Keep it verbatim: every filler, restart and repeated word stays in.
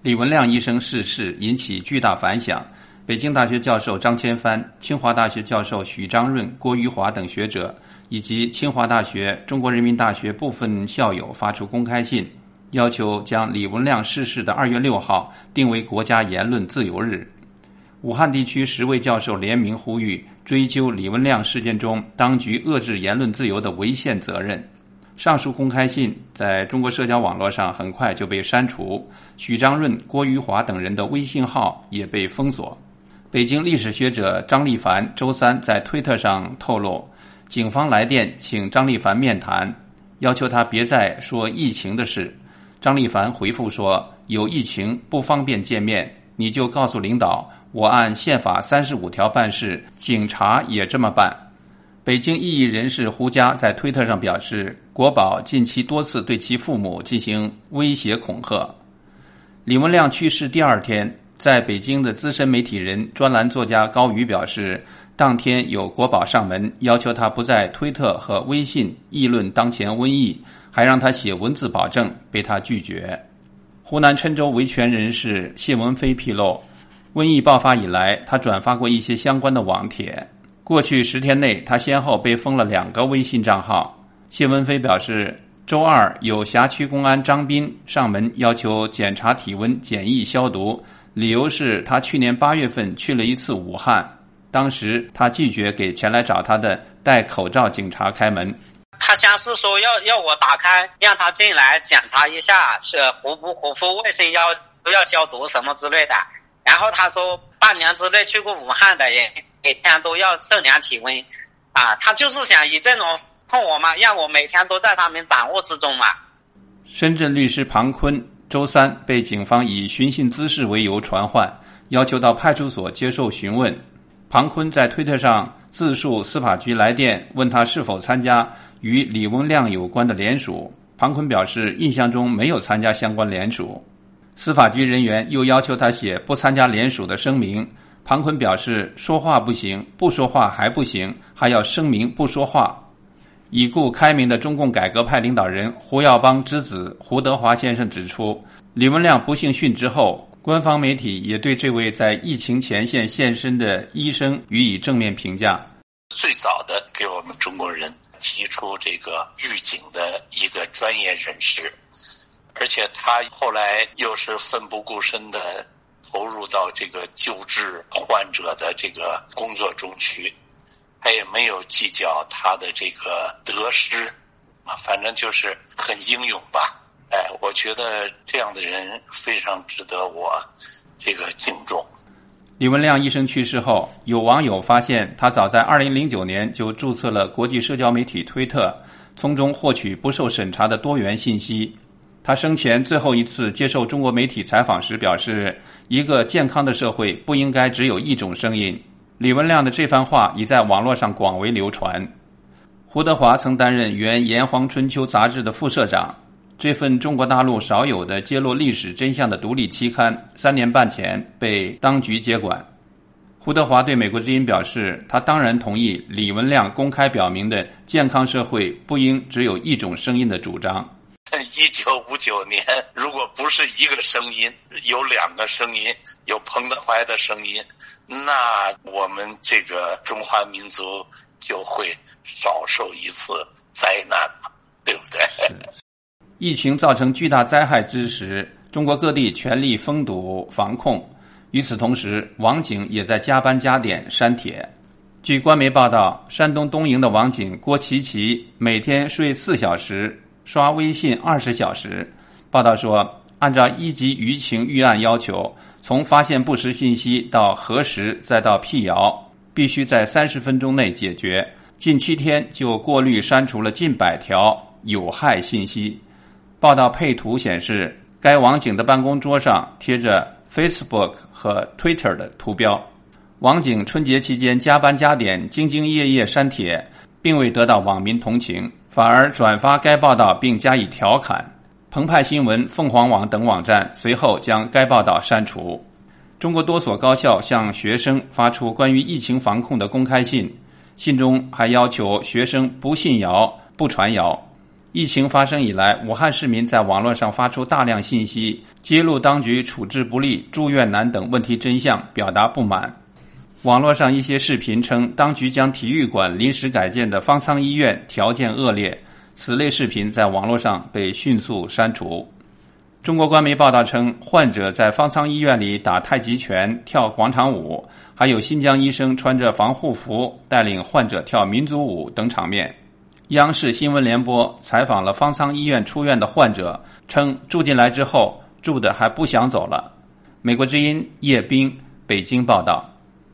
李文亮医生逝世引起巨大反响，北京大学教授张千帆、清华大学教授许章润、郭余华等学者，以及清华大学、中国人民大学部分校友发出公开信，要求将李文亮逝世的二月六号定为国家言论自由日。武汉地区十位教授联名呼吁追究李文亮事件中当局遏制言论自由的违宪责任。上述公开信在中国社交网络上很快就被删除，许章润、郭余华等人的微信号也被封锁。北京历史学者张立凡周三在推特上透露，警方来电请张立凡面谈，要求他别再说疫情的事。张立凡回复说，有疫情不方便见面，你就告诉领导，我按宪法三十五条办事，警察也这么办。北京异议人士胡佳在推特上表示，国保近期多次对其父母进行威胁恐吓。李文亮去世第二天，在北京的资深媒体人、专栏作家高瑜表示，当天有国保上门要求他不在推特和微信议论当前瘟疫，还让他写文字保证，被他拒绝。湖南郴州维权人士谢文飞披露，瘟疫爆发以来，他转发过一些相关的网帖。过去十天内，他先后被封了两个微信账号。谢文飞表示，周二有辖区公安张斌上门要求检查体温、检疫、消毒，理由是他去年八月份去了一次武汉，当时他拒绝给前来找他的戴口罩警察开门。 他先是说要要我打开，让他进来检查一下是符不符合卫生要都要消毒什么之类的。然后他说半年之内去过武汉的人每天都要测量体温啊，他就是想以这种碰我嘛，让我每天都在他们掌握之中嘛。 深圳律师庞坤周三被警方以寻衅滋事为由传唤，要求到派出所接受询问。庞坤在推特上自述司法局来电问他是否参加与李文亮有关的联署，庞坤表示印象中没有参加相关联署。司法局人员又要求他写不参加联署的声明，庞坤表示说话不行，不说话还不行，还要声明不说话。已故开明的中共改革派领导人胡耀邦之子胡德华先生指出，李文亮不幸殉职后，官方媒体也对这位在疫情前线现身的医生予以正面评价。 最早的给我们中国人提出这个预警的一个专业人士，而且他后来又是奋不顾身的投入到这个救治患者的这个工作中去，他也没有计较他的这个得失，反正就是很英勇吧。哎，我觉得这样的人非常值得我这个敬重。 李文亮医生去世后，有网友发现他早在二零零九年就注册了国际社交媒体推特，从中获取不受审查的多元信息。他生前最后一次接受中国媒体采访时表示，一个健康的社会不应该只有一种声音。李文亮的这番话已在网络上广为流传。胡德华曾担任原《炎黄春秋》杂志的副社长，这份中国大陆少有的揭露历史真相的独立期刊，三年半前被当局接管。胡德华对美国之音表示，他当然同意李文亮公开表明的健康社会不应只有一种声音的主张。 一九五九年，如果不是一个声音，有两个声音，有彭德怀的声音，那我们这个中华民族就会少受一次灾难嘛，对不对？ 疫情造成巨大灾害之时，中国各地全力封堵防控。与此同时，网警也在加班加点删帖。据官媒报道，山东东营的网警郭琪琪每天睡四小时，刷微信二十小时。报道说，按照一级舆情预案要求，从发现不实信息到核实再到辟谣，必须在三十分钟内解决。近七天就过滤删除了近百条有害信息。报道配图显示，该网警的办公桌上贴着 Facebook 和 Twitter 的图标。网警春节期间加班加点、兢兢业业删帖，并未得到网民同情，反而转发该报道并加以调侃。澎湃新闻、凤凰网等网站随后将该报道删除。中国多所高校向学生发出关于疫情防控的公开信，信中还要求学生不信谣、不传谣。疫情发生以来，武汉市民在网络上发出大量信息， 揭露当局处置不力、住院难等问题真相，表达不满。网络上一些视频称，当局将体育馆临时改建的方舱医院条件恶劣，此类视频在网络上被迅速删除。中国官媒报道称，患者在方舱医院里打太极拳、跳广场舞，还有新疆医生穿着防护服带领患者跳民族舞等场面。央视新闻联播采访了方舱医院出院的患者，称住进来之后住的还不想走了。美国之音叶冰北京报道。